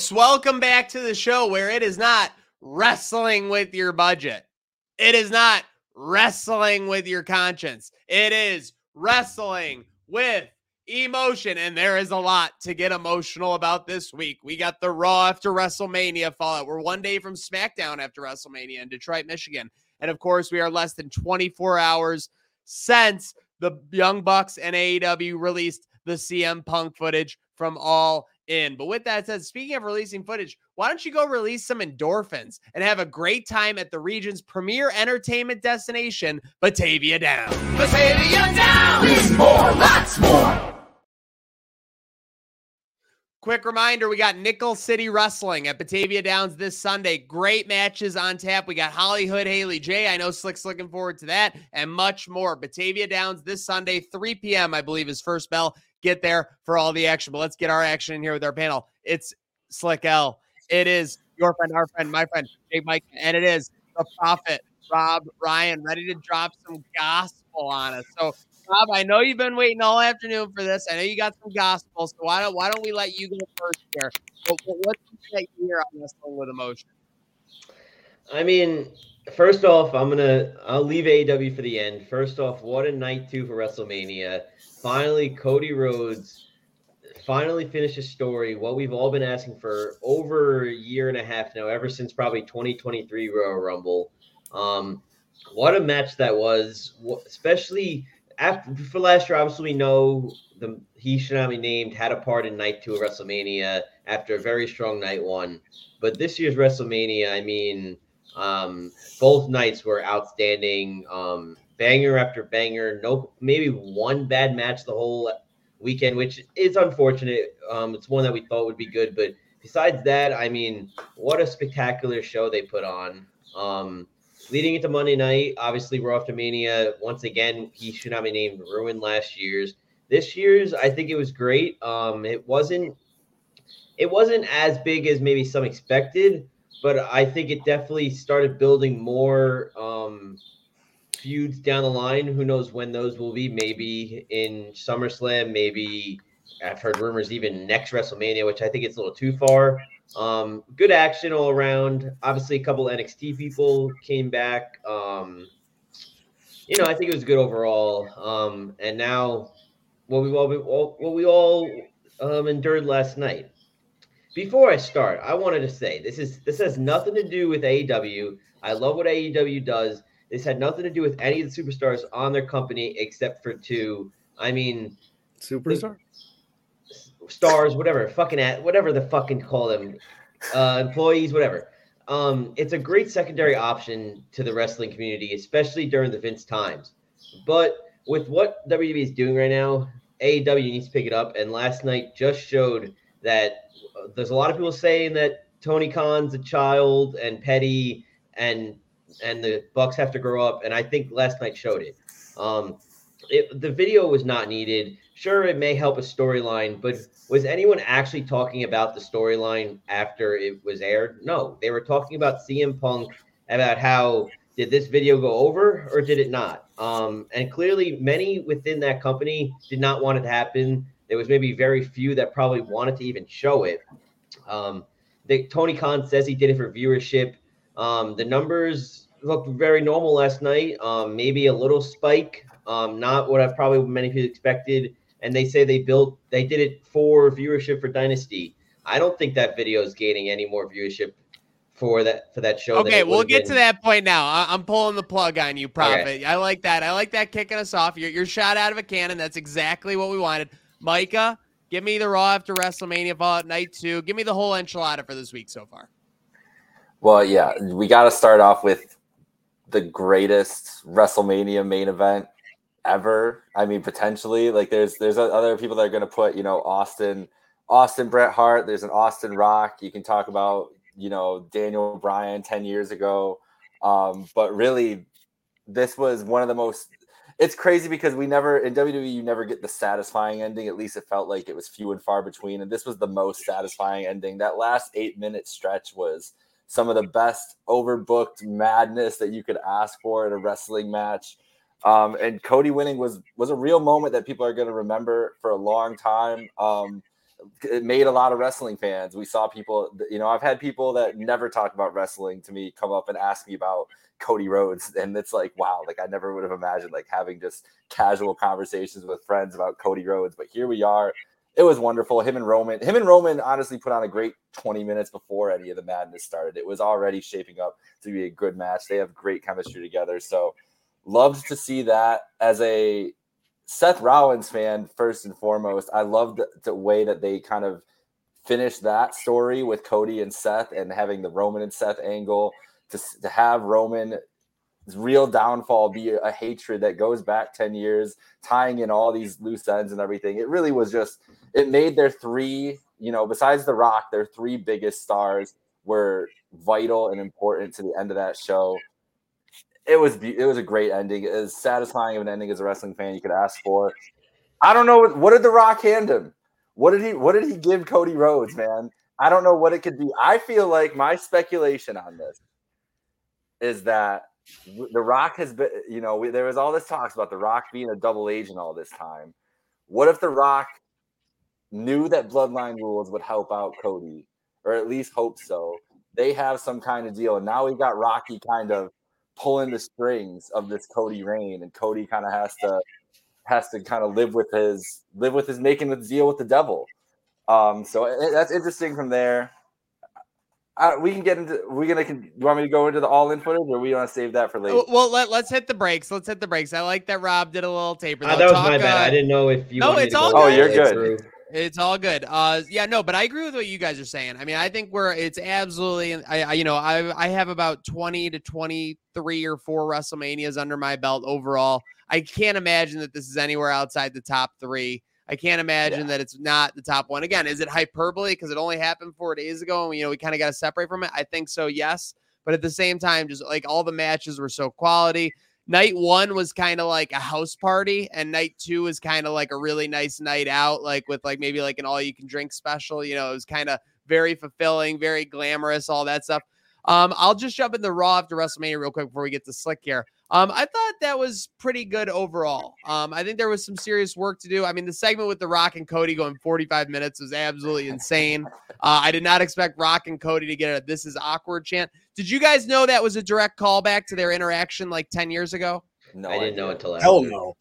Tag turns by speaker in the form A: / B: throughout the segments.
A: folks, welcome back to the show where it is not wrestling with your budget. It is not wrestling with your conscience. It is wrestling with emotion, and there is a lot to get emotional about this week. We got the Raw after WrestleMania fallout. We're one day from SmackDown after WrestleMania in Detroit, Michigan. And of course, we are less than 24 hours since the Young Bucks and AEW released the CM Punk footage from All In. But with that said, speaking of releasing footage, why don't you go release some endorphins and have a great time at the region's premier entertainment destination, Batavia Downs. Batavia Downs is more, lots more. Quick reminder, we got Nickel City Wrestling at Batavia Downs this Sunday. Great matches on tap. We got Hollywood Haley J. I know Slick's looking forward to that and much more. Batavia Downs this Sunday, 3 p.m., I believe, is first bell. Get there for all the action. But let's get our action in here with our panel. It's Slick L. It is your friend, our friend, my friend, Big Mike. And it is the prophet, Rob Ryan, ready to drop some gospel on us. So, Rob, I know you've been waiting all afternoon for this. I know you got some gospel, so why don't we let you go first here? What's that you hear on this one with emotion?
B: I mean, first off, I'll leave AEW for the end. First off, what a night 2 for WrestleMania. Finally, Cody Rhodes finally finished his story, what we've all been asking for over a year and a half now, ever since probably 2023 Royal Rumble. What a match that was, especially for last year. Obviously, we know he should not be named had a part in night 2 of WrestleMania after a very strong night 1. But this year's WrestleMania, I mean, both nights were outstanding. Banger after banger. No, maybe one bad match the whole weekend, which is unfortunate. It's one that we thought would be good, but besides that, I mean, what a spectacular show they put on. Leading into Monday night, obviously Raw after Mania. Once again, he should not be named, ruined last year's. This year's, I think it was great. It wasn't as big as maybe some expected, but I think it definitely started building more feuds down the line. Who knows when those will be? Maybe in SummerSlam, maybe I've heard rumors even next WrestleMania, which I think it's a little too far. Good action all around. Obviously, a couple NXT people came back. I think it was good overall. And now what we all endured last night. Before I start, I wanted to say this has nothing to do with AEW. I love what AEW does. This had nothing to do with any of the superstars on their company except for 2. I mean,
C: superstar
B: stars, whatever the fucking call them, employees, whatever. It's a great secondary option to the wrestling community, especially during the Vince times. But with what WWE is doing right now, AEW needs to pick it up. And last night just showed that there's a lot of people saying that Tony Khan's a child and petty and the Bucks have to grow up. And I think last night showed it. The video was not needed. Sure, it may help a storyline, but was anyone actually talking about the storyline after it was aired? No, they were talking about CM Punk, about how did this video go over or did it not? And clearly many within that company did not want it to happen. There was maybe very few that probably wanted to even show it. Tony Khan says he did it for viewership. The numbers looked very normal last night. Maybe a little spike, not what probably many people expected. And they say they did it for viewership for Dynasty. I don't think that video is gaining any more viewership for that show.
A: Okay, we'll get to that point now. I'm pulling the plug on you, Prophet. Okay. I like that kicking us off. You're shot out of a cannon. That's exactly what we wanted. Micah, give me the Raw after WrestleMania Fallout Night 2. Give me the whole enchilada for this week so far.
D: Well, yeah, we got to start off with the greatest WrestleMania main event ever. I mean, potentially, like there's other people that are going to put, Austin Bret Hart. There's an Austin Rock. You can talk about, Daniel Bryan 10 years ago. But really, this was one of the most. It's crazy because in WWE, you never get the satisfying ending. At least it felt like it was few and far between. And this was the most satisfying ending. That last 8-minute stretch was some of the best overbooked madness that you could ask for in a wrestling match. And Cody winning was a real moment that people are going to remember for a long time. it made a lot of wrestling fans. We saw people, I've had people that never talk about wrestling to me come up and ask me about Cody Rhodes. And it's like, wow, like I never would have imagined like having just casual conversations with friends about Cody Rhodes. But here we are. It was wonderful. Him and Roman honestly put on a great 20 minutes before any of the madness started. It was already shaping up to be a good match. They have great chemistry together. So loved to see that. As a Seth Rollins fan, first and foremost, I loved the way that they kind of finished that story with Cody and Seth, and having the Roman and Seth angle, to have Roman's real downfall be a hatred that goes back 10 years, tying in all these loose ends and everything. It really was just, it made their three, besides The Rock, their three biggest stars were vital and important to the end of that show. It was a great ending, as satisfying of an ending as a wrestling fan you could ask for. I don't know, what did The Rock hand him? What did he give Cody Rhodes, man? I don't know what it could be. I feel like my speculation on this is that The Rock has been, there was all this talks about The Rock being a double agent all this time. What if The Rock knew that Bloodline rules would help out Cody, or at least hope so? They have some kind of deal, and now we've got Rocky kind of pulling the strings of this Cody reign, and Cody kind of has to kind of live with his making the deal with the devil. So that's interesting from there. We can get into. You want me to go into the all-in footage, or we want to save that for later?
A: Well, let's hit the breaks. I like that Rob did a little taper.
B: That was my bad. I didn't know if you.
A: No, it's all
D: good. Oh, you're good.
A: It's all good. But I agree with what you guys are saying. I mean, I think it's absolutely. I have about 20 to 23 or 4 WrestleManias under my belt overall. I can't imagine that this is anywhere outside the top 3. I can't imagine that it's not the top one. Again, is it hyperbole because it only happened 4 days ago and we kind of got to separate from it? I think so, yes. But at the same time, just like all the matches were so quality. Night 1 was kind of like a house party, and night 2 was kind of like a really nice night out, like with like maybe like an all-you-can-drink special. It was kind of very fulfilling, very glamorous, all that stuff. I'll just jump into Raw after WrestleMania real quick before we get to Slick here. I thought that was pretty good overall. I think there was some serious work to do. I mean, the segment with The Rock and Cody going 45 minutes was absolutely insane. I did not expect Rock and Cody to get a "This is awkward" chant. Did you guys know that was a direct callback to their interaction like 10 years ago?
B: No, I didn't know until after.
C: Hell no.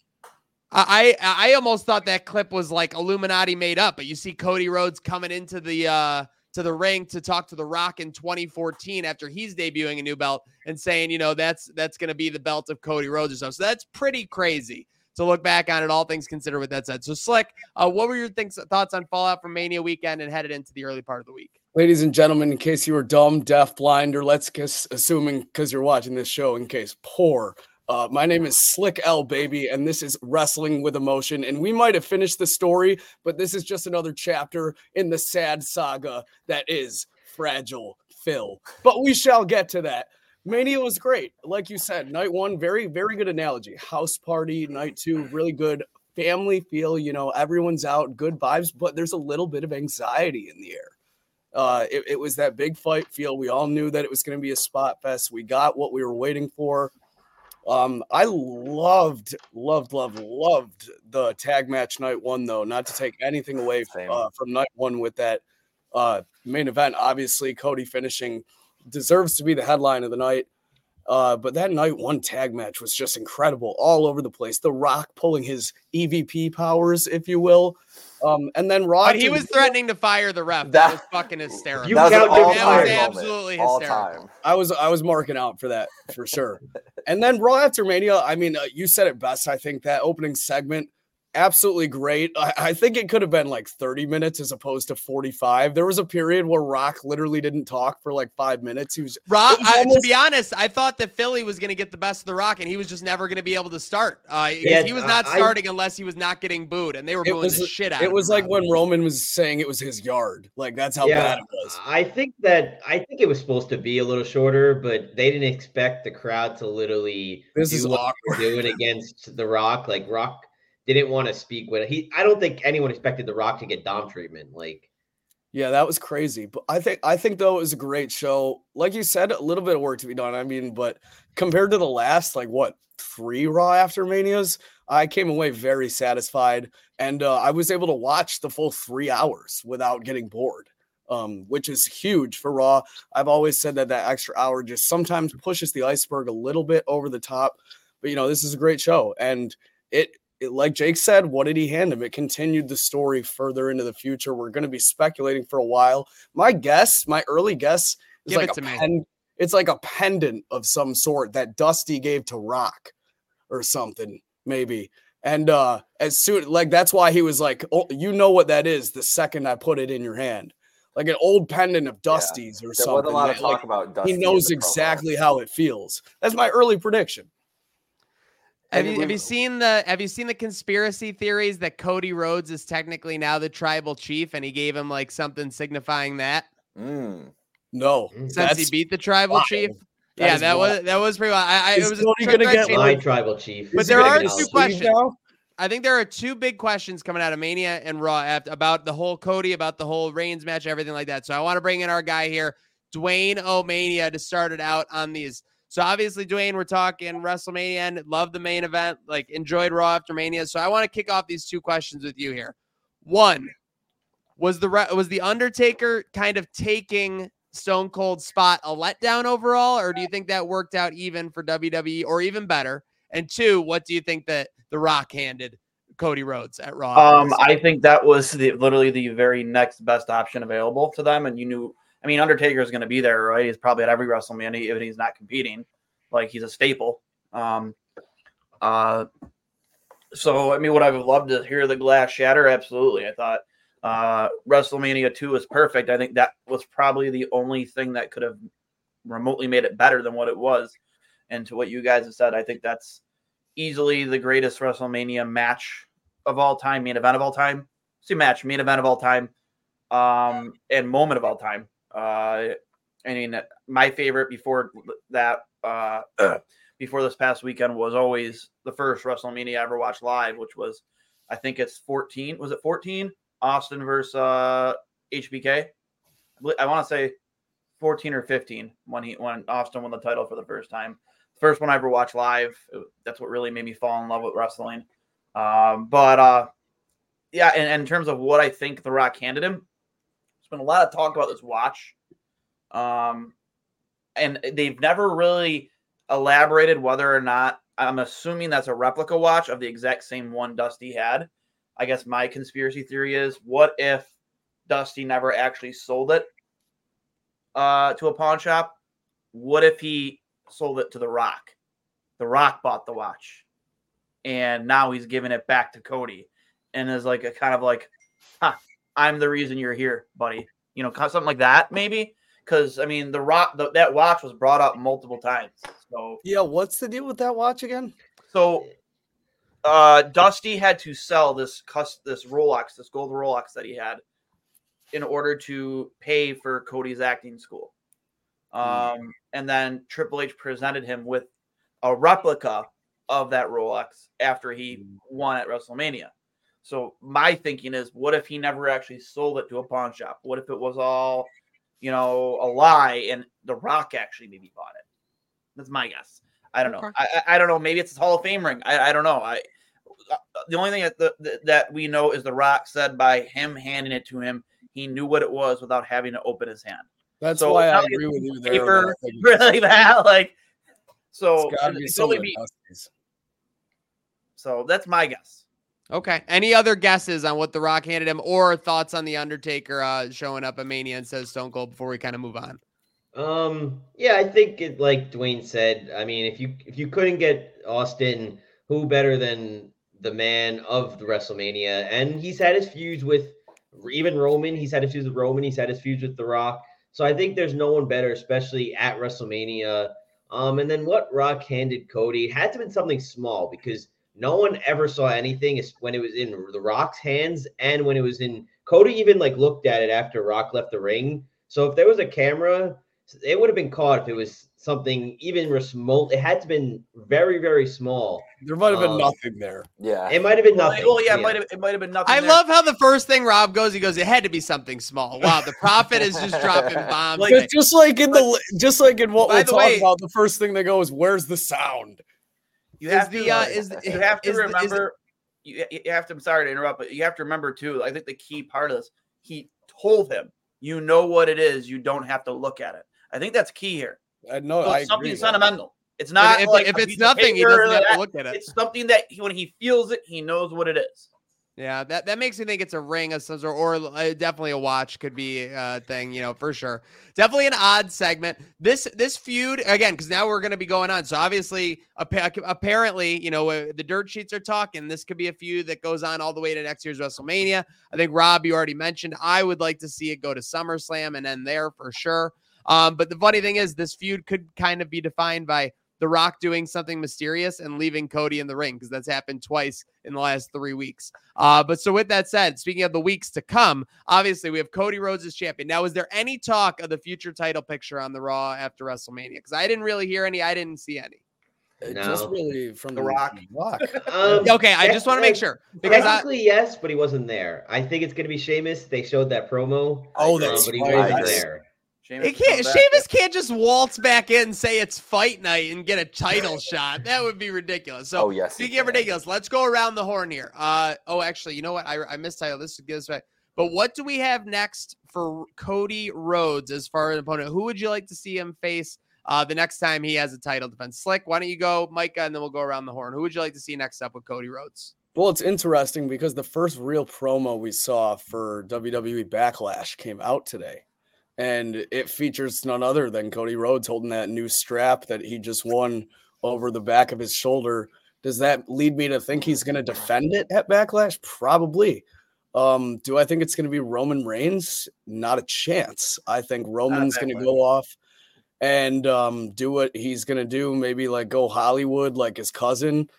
A: I almost thought that clip was like Illuminati made up, but you see Cody Rhodes coming into the ring to talk to The Rock in 2014 after he's debuting a new belt and saying, that's going to be the belt of Cody Rhodes or something. So that's pretty crazy to look back on it, all things considered with that said. So Slick, what were your thoughts on Fallout from Mania weekend and headed into the early part of the week?
C: Ladies and gentlemen, in case you were dumb, deaf, blind, or let's guess, assuming because you're watching this show, in case poor, my name is Slick L, baby, and this is Wrestling with Emotion. And we might have finished the story, but this is just another chapter in the sad saga that is Fragile Phil. But we shall get to that. Mania was great. Like you said, night 1, very, very good analogy. House party. Night 2, really good family feel. Everyone's out, good vibes, but there's a little bit of anxiety in the air. It was that big fight feel. We all knew that it was going to be a spot fest. We got what we were waiting for. I loved the tag match night 1, though, not to take anything away from night 1 with that main event. Obviously, Cody finishing deserves to be the headline of the night. But that night 1 tag match was just incredible all over the place. The Rock pulling his EVP powers, if you will. And then Raw.
A: But he was threatening to fire the ref. That was fucking hysterical.
D: That
A: was absolutely hysterical.
C: I was marking out for that for sure. And then Raw after Mania, I mean, you said it best. I think that opening segment, absolutely great. I think it could have been like 30 minutes as opposed to 45. There was a period where Rock literally didn't talk for like 5 minutes.
A: To be honest, I thought that Philly was going to get the best of The Rock, and he was just never going to be able to start. He was not starting unless he was not getting booed, and they were booing the shit out of him.
C: It was like when Roman was saying it was his yard. Like, that's how bad it was.
B: I think it was supposed to be a little shorter, but they didn't expect the crowd to literally do what they're doing against The Rock. Like, Rock didn't want to speak with it. I don't think anyone expected The Rock to get Dom treatment.
C: Yeah, that was crazy. But I think though it was a great show. Like you said, a little bit of work to be done. I mean, but compared to the last 3 Raw after Manias, I came away very satisfied, and I was able to watch the full 3 hours without getting bored, which is huge for Raw. I've always said that extra hour just sometimes pushes the iceberg a little bit over the top, but this is a great show, and it like Jake said, what did he hand him? It continued the story further into the future. We're going to be speculating for a while. My early guess is it's like a pendant of some sort that Dusty gave to Rock or something, maybe. And as soon, like, that's why he was like, oh, you know what that is the second I put it in your hand. Like an old pendant of Dusty's or something.
D: There wasn't a lot of talk about Dusty.
C: He knows exactly how it feels. That's my early prediction.
A: Have you seen the conspiracy theories that Cody Rhodes is technically now the tribal chief, and he gave him like something signifying that?
C: No,
A: since he beat the tribal chief. That was pretty wild. It was
B: going to get my tribal chief.
A: But there are 2 questions. I think there are 2 big questions coming out of Mania and Raw about the whole Cody, about the whole Reigns match, everything like that. So I want to bring in our guy here, Dwayne O'Mania, to start it out on these. So obviously, Dwayne, we're talking WrestleMania and love the main event, like enjoyed Raw after Mania. So I want to kick off these 2 questions with you here. 1, was the Undertaker kind of taking Stone Cold's spot a letdown overall, or do you think that worked out even for WWE or even better? And 2, what do you think that The Rock handed Cody Rhodes at Raw?
E: I think that was literally the very next best option available to them, and you knew. I mean, Undertaker is going to be there, right? He's probably at every WrestleMania, even if he's not competing. Like, he's a staple. So, I mean, would I have loved to hear the glass shatter? Absolutely. I thought WrestleMania 2 was perfect. I think that was probably the only thing that could have remotely made it better than what it was. And to what you guys have said, I think that's easily the greatest WrestleMania match of all time, main event of all time. Main event of all time, and moment of all time. I mean, my favorite before that, before this past weekend was always the first WrestleMania I ever watched live, which was, I think it's 14. Was it 14? Austin versus HBK. I want to say 14 or 15 when Austin won the title for the first time. First one I ever watched live. That's what really made me fall in love with wrestling. Yeah, and in terms of what I think The Rock handed him, there's been a lot of talk about this watch. And they've never really elaborated whether or not, I'm assuming that's a replica watch of the exact same one Dusty had. I guess my conspiracy theory is, what if Dusty never actually sold it to a pawn shop? What if he sold it to The Rock? The Rock bought the watch, and now he's giving it back to Cody, and is like a kind of like, I'm the reason you're here, buddy. Something like that, maybe. Because, I mean, The Rock, that watch was brought up multiple times. So
C: yeah, what's the deal with that watch again?
E: So Dusty had to sell this Rolex, this gold Rolex that he had, in order to pay for Cody's acting school. And then Triple H presented him with a replica of that Rolex after he won at WrestleMania. So my thinking is, what if he never actually sold it to a pawn shop? What if it was all, a lie, and The Rock actually maybe bought it? That's my guess. I don't know. I don't know. Maybe it's his Hall of Fame ring. I don't know. The only thing that we know is The Rock said by him handing it to him, he knew what it was without having to open his hand.
C: That's why I agree with you there.
E: Paper, really that, like, so so that's my guess.
A: Okay. Any other guesses on what The Rock handed him, or thoughts on The Undertaker showing up at Mania and says Stone Cold before we kind of move on?
B: Yeah, I think like Dwayne said, I mean, if you couldn't get Austin, who better than the man of the WrestleMania? And he's had his feuds with even Roman. He's had his feuds with Roman. He's had his feuds with The Rock. So I think there's no one better, especially at WrestleMania. And then what Rock handed Cody had to have been something small, because no one ever saw anything when it was in The Rock's hands, and when it was in Cody even like looked at it after Rock left the ring. So if there was a camera, it would have been caught if it was something even remote. It had to have been very, very small.
C: There might have been nothing there.
B: Yeah. It might have been nothing.
E: Well, yeah, it might have been nothing.
A: I love how the first thing Rob goes, he goes, it had to be something small. Wow, the Prophet is just dropping bombs.
C: Just like in what we're talking about, the first thing they go is, where's the sound?
E: You have to
A: remember.
E: You have to. I'm sorry to interrupt, but you have to remember too. I think the key part of this, he told him, "You know what it is. You don't have to look at it." I think that's key here.
C: No,
E: so
C: I
E: it's something
C: agree.
E: sentimental. It's not
A: if it's nothing, he doesn't have to look at it.
E: It's something that when he feels it, he knows what it is.
A: Yeah, that makes me think it's a ring of some sort, or definitely a watch could be a thing, for sure. Definitely an odd segment. This feud, again, because now we're going to be going on. So obviously, apparently, the dirt sheets are talking. This could be a feud that goes on all the way to next year's WrestleMania. I think, Rob, you already mentioned, I would like to see it go to SummerSlam and end there for sure. But the funny thing is, this feud could kind of be defined by The Rock doing something mysterious and leaving Cody in the ring, because that's happened twice in the last 3 weeks. But so with that said, speaking of the weeks to come, obviously we have Cody Rhodes as champion. Now, is there any talk of the future title picture on the Raw after WrestleMania? Because I didn't really hear any. I didn't see any.
B: No.
C: Just really from
E: The Rock.
A: Okay, I just want to make sure. Because
B: technically, yes, but he wasn't there. I think it's going to be Sheamus. They showed that promo.
C: Oh, that's
B: but he
C: right.
B: wasn't there.
A: Sheamus can't just waltz back in and say it's fight night and get a title shot. That would be ridiculous. So,
D: yes,
A: speaking of ridiculous, let's go around the horn here. Actually, you know what? I mistitled this. Gives back. But what do we have next for Cody Rhodes as far as an opponent? Who would you like to see him face the next time he has a title defense? Slick, why don't you go, Micah, and then we'll go around the horn. Who would you like to see next up with Cody Rhodes?
C: Well, it's interesting because the first real promo we saw for WWE Backlash came out today. And it features none other than Cody Rhodes holding that new strap that he just won over the back of his shoulder. Does that lead me to think he's going to defend it at Backlash? Probably. Do I think it's going to be Roman Reigns? Not a chance. I think Roman's going to go off and do what he's going to do. Maybe like go Hollywood like his cousin.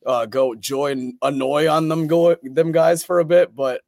C: Go annoy on them guys for a bit. But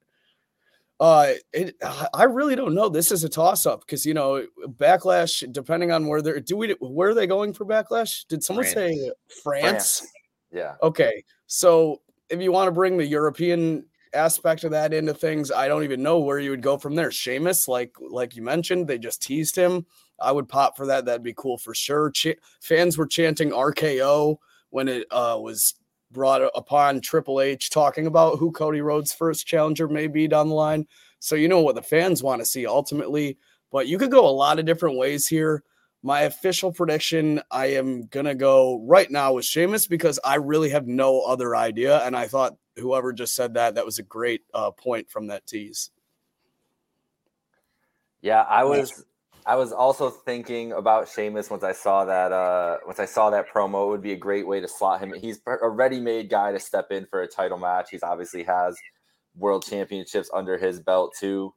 C: I really don't know. This is a toss-up because Backlash, depending on where where are they going for Backlash? Did someone say France?
D: Yeah.
C: Okay, so if you want to bring the European aspect of that into things, I don't even know where you would go from there. Sheamus, like you mentioned, they just teased him. I would pop for that. That'd be cool for sure. Fans were chanting RKO when it was brought upon Triple H talking about who Cody Rhodes' first challenger may be down the line. So you know what the fans want to see ultimately, but you could go a lot of different ways here. My official prediction, I am going to go right now with Sheamus because I really have no other idea. And I thought whoever just said that was a great point from that tease.
D: Yeah, I was also thinking about Sheamus once I saw that promo. It would be a great way to slot him. He's a ready-made guy to step in for a title match. He's obviously has world championships under his belt too.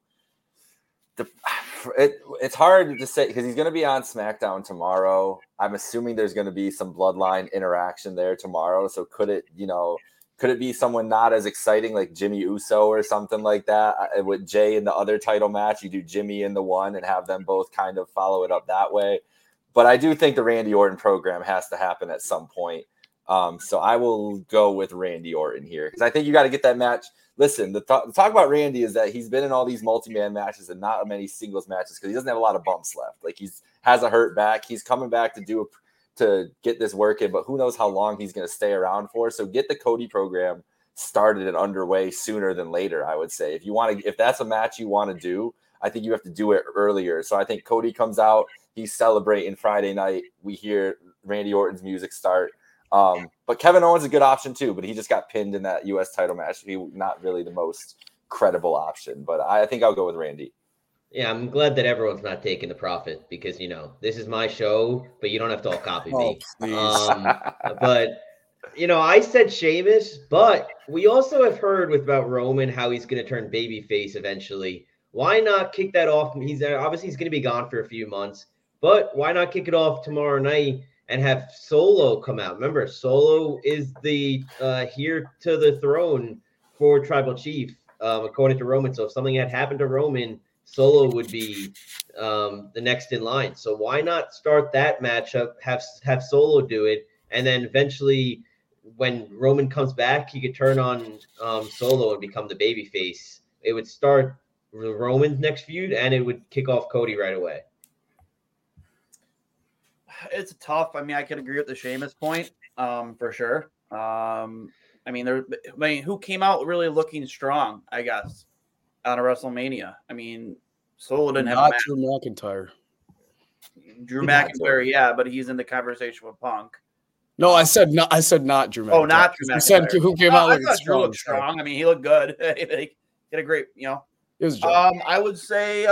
D: It's hard to say because he's going to be on SmackDown tomorrow. I'm assuming there's going to be some bloodline interaction there tomorrow. So could it be someone not as exciting like Jimmy Uso or something like that? With Jay in the other title match, you do Jimmy in the one and have them both kind of follow it up that way. But I do think the Randy Orton program has to happen at some point. So I will go with Randy Orton here because I think you got to get that match. Listen, the talk about Randy is that he's been in all these multi-man matches and not many singles matches because he doesn't have a lot of bumps left. Like has a hurt back. He's coming back to get this working, but who knows how long he's going to stay around for. So get the Cody program started and underway sooner than later, I would say. If that's a match you want to do, I think you have to do it earlier. So I think Cody comes out, he's celebrating Friday night. We hear Randy Orton's music start. But Kevin Owens is a good option too, but he just got pinned in that U.S. title match. He not really the most credible option, but I think I'll go with Randy.
B: Yeah, I'm glad that everyone's not taking the profit because, this is my show, but you don't have to all copy me. But, I said Sheamus, but we also have heard about Roman how he's going to turn babyface eventually. Why not kick that off? He's going to be gone for a few months, but why not kick it off tomorrow night and have Solo come out? Remember, Solo is the heir to the throne for Tribal Chief, according to Roman. So if something had happened to Roman, Solo would be the next in line. So why not start that matchup, have Solo do it, and then eventually when Roman comes back, he could turn on Solo and become the babyface. It would start Roman's next feud, and it would kick off Cody right away.
E: It's tough. I mean, I can agree with the Sheamus point for sure. I mean, who came out really looking strong? I guess out of WrestleMania. I mean, Solo didn't have a
C: Not
E: match.
C: Drew McIntyre.
E: Drew
D: Not
E: McIntyre, yeah, but he's in the conversation with Punk.
C: No, I said not. I said not Drew McIntyre.
E: Oh, not Drew
C: You said
E: McIntyre.
C: who came
E: No,
C: out
E: I
C: looking
E: thought Drew
C: strong.
E: looked strong. I mean, he looked good. He had a great,
C: It was a joke.
E: I would say,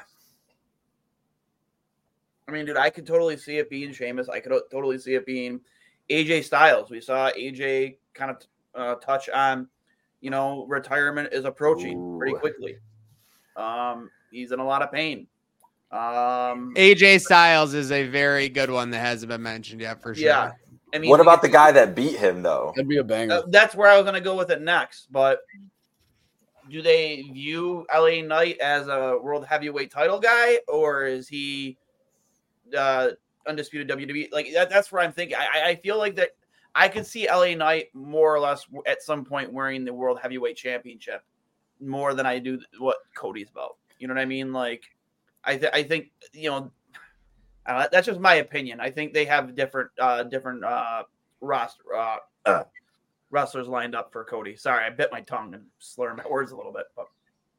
E: I mean, dude, I could totally see it being Sheamus. I could totally see it being AJ Styles. We saw AJ kind of touch on, retirement is approaching pretty quickly. He's in a lot of pain.
A: AJ Styles is a very good one that hasn't been mentioned yet for sure.
E: Yeah. I mean,
D: What about the guy that beat him though?
C: That'd be a banger.
E: that's where I was going to go with it next. But do they view LA Knight as a world heavyweight title guy, or is he undisputed WWE? Like that's where I'm thinking. I feel like that I could see LA Knight more or less at some point wearing the world heavyweight championship more than I do what Cody's about. You know what I mean? Like I think that's just my opinion. I think they have different roster wrestlers lined up for Cody. Sorry, I bit my tongue and slurred my words a little bit, but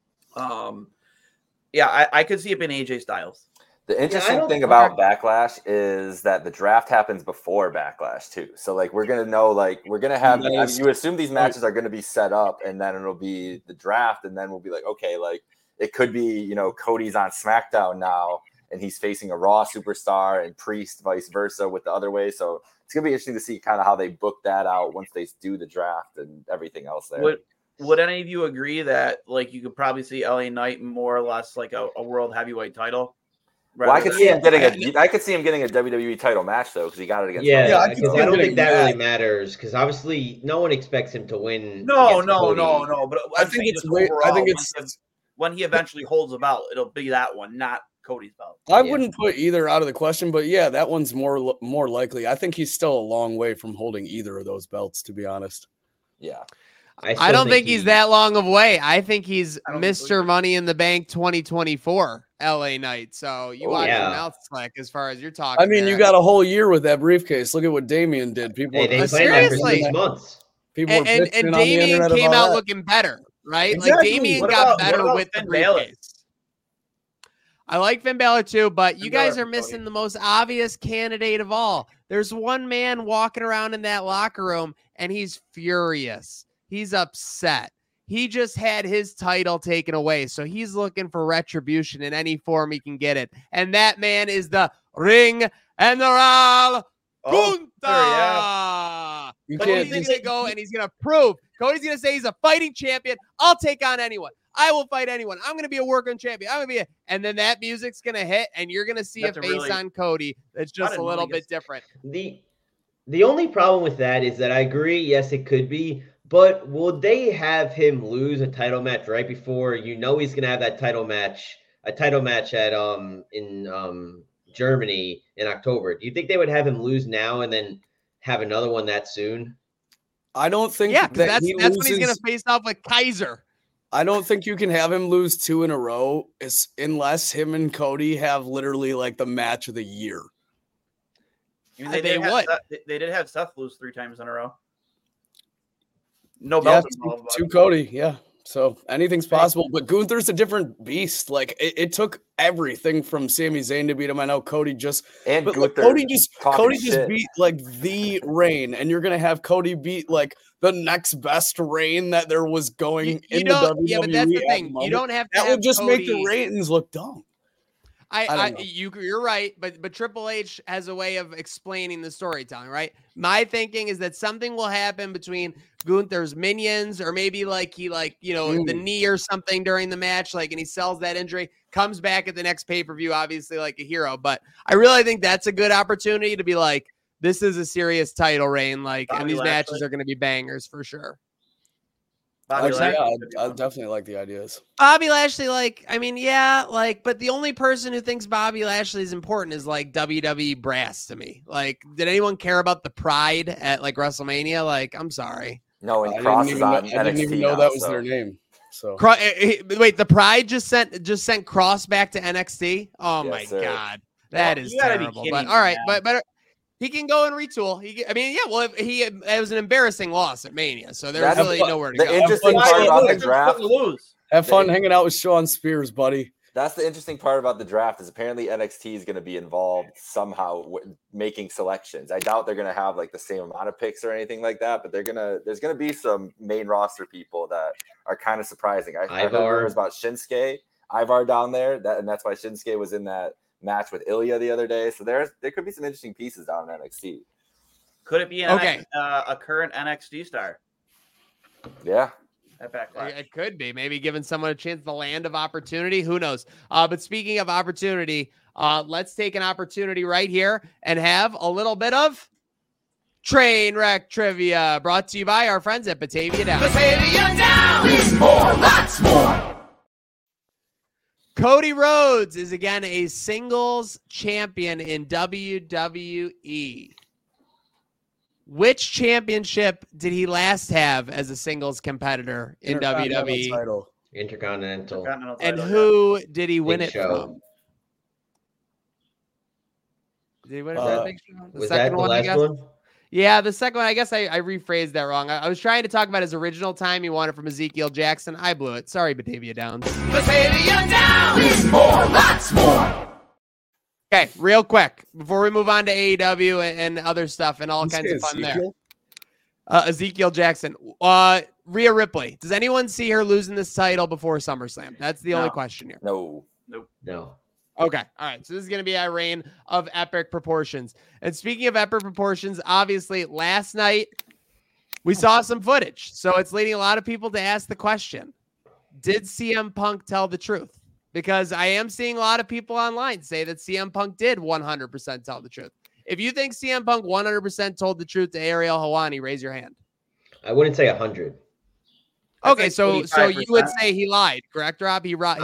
E: I could see it being AJ Styles.
D: The interesting thing about Backlash is that the draft happens before Backlash too. So like we're gonna know, like we're gonna have. I mean, you assume these matches are gonna be set up, and then it'll be the draft, and then we'll be like, okay, like it could be Cody's on SmackDown now, and he's facing a Raw superstar, and Priest vice versa with the other way. So it's gonna be interesting to see kind of how they book that out once they do the draft and everything else there.
E: Would any of you agree that like you could probably see LA Knight more or less like a world heavyweight title?
D: Well, I could see him getting I could see him getting a WWE title match though, because he got it against.
B: Yeah, because I don't think that really matters. Because obviously, no one expects him to win.
E: No. But
C: I think it's
E: when he eventually holds a belt, it'll be that one, not Cody's belt.
C: I wouldn't put either out of the question, but yeah, that one's more likely. I think he's still a long way from holding either of those belts, to be honest.
D: Yeah.
A: I don't think he's that long of way. I think he's Mr. Money in the Bank 2024 LA Knight. So you watch your mouth slack as far as you're talking.
C: I mean, you got a whole year with that briefcase. Look at what Damian did. People
B: they played that for 6 months.
C: People and
A: Damian came out looking better, right? Exactly. Like Damian got better with the briefcase. I like Finn Balor too, but you guys are missing the most obvious candidate of all. There's one man walking around in that locker room, and he's furious. He's upset. He just had his title taken away, so he's looking for retribution in any form he can get it. And that man is the Ring General Gunther.
E: Yeah.
A: Cody's going to go, and he's going to prove. Cody's going to say he's a fighting champion. I'll take on anyone. I will fight anyone. I'm going to be a working champion. I'm going to be and then that music's going to hit, and you're going to see a face on Cody that's just a little bit different.
B: The only problem with that is that I agree, yes, it could be. But will they have him lose a title match right before he's going to have that title match at in Germany in October? Do you think they would have him lose now and then have another one that soon?
C: I don't think.
A: Yeah, because that's when he's going to face off with Kaiser.
C: I don't think you can have him lose 2 in a row unless him and Cody have literally like the match of the year.
E: I mean, they did have Seth lose 3 times in a row. No belt involved.
C: To Cody, yeah. So anything's possible. But Gunther's a different beast. Like it took everything from Sami Zayn to beat him. I know Cody just Cody just beat like the Reign, and you're gonna have Cody beat like the next best reign that there was going in the WWE.
A: Yeah, but that's the thing. You don't have to.
C: That would just make the ratings look dumb.
A: You're right, but Triple H has a way of explaining the storytelling, right? My thinking is that something will happen between Gunther's minions, or maybe the knee or something during the match, and he sells that injury, comes back at the next pay-per-view, obviously like a hero. But I really think that's a good opportunity to be like, this is a serious title reign, and these matches are going to be bangers for sure.
C: I definitely like the ideas.
A: Bobby Lashley, but the only person who thinks Bobby Lashley is important is WWE brass to me. Did anyone care about the Pride at WrestleMania? I'm sorry.
D: No, and Cross is on NXT.
C: I didn't even know that was their name. So
A: wait, the Pride just sent Cross back to NXT. Oh my God, that is terrible. But all right, but He can go and retool. It was an embarrassing loss at Mania, so there's
D: That's
A: really
C: what-
A: nowhere to
D: the
A: go.
D: interesting
C: Have fun,
D: part about the
E: It's
D: draft.
E: nothing to lose.
C: Have fun hanging out with Sean Spears, buddy.
D: That's the interesting part about the draft is apparently NXT is going to be involved somehow making selections. I doubt they're going to have like the same amount of picks or anything like that, but there's going to be some main roster people that are kind of surprising. I heard rumors about Shinsuke, Ivar down there, and that's why Shinsuke was in that match with Ilya the other day. So there could be some interesting pieces down in NXT.
E: Could it be a current NXT star
D: Yeah.
E: at Backlash?
A: It could be. Maybe giving someone a chance, the land of opportunity. Who knows? But speaking of opportunity, let's take an opportunity right here and have a little bit of train wreck trivia brought to you by our friends at Batavia Down.
F: Batavia Down is more, lots more.
A: Cody Rhodes is again a singles champion in WWE. Which championship did he last have as a singles competitor in WWE?
C: Title.
B: Intercontinental.
A: And who did he win
B: Big
A: it
B: Show.
A: from? Did he win it
C: Was
A: from
C: that-
A: Big Show?
B: Was that the
A: I
B: last
A: guess?
B: one?
A: Yeah, the second one. I guess I rephrased that wrong. I was trying to talk about his original time. He won it from Ezekiel Jackson. I blew it. Sorry, Batavia Downs.
F: Batavia Down is more, lots more.
A: Okay, real quick before we move on to AEW and other stuff and all
C: You
A: kinds
C: say
A: of fun there.
C: Ezekiel?
A: Ezekiel Jackson. Rhea Ripley. Does anyone see her losing this title before SummerSlam? That's the only
E: No.
A: question here.
D: No.
B: No.
A: Okay. All right. So this is going to be a reign of epic proportions. And speaking of epic proportions, obviously last night we saw some footage. So it's leading a lot of people to ask the question, did CM Punk tell the truth? Because I am seeing a lot of people online say that CM Punk did 100% tell the truth. If you think CM Punk 100% told the truth to Ariel Helwani, raise your hand.
B: I wouldn't say 100.
A: Okay, so you
E: 85%.
A: would say he lied, correct, Rob? He
B: I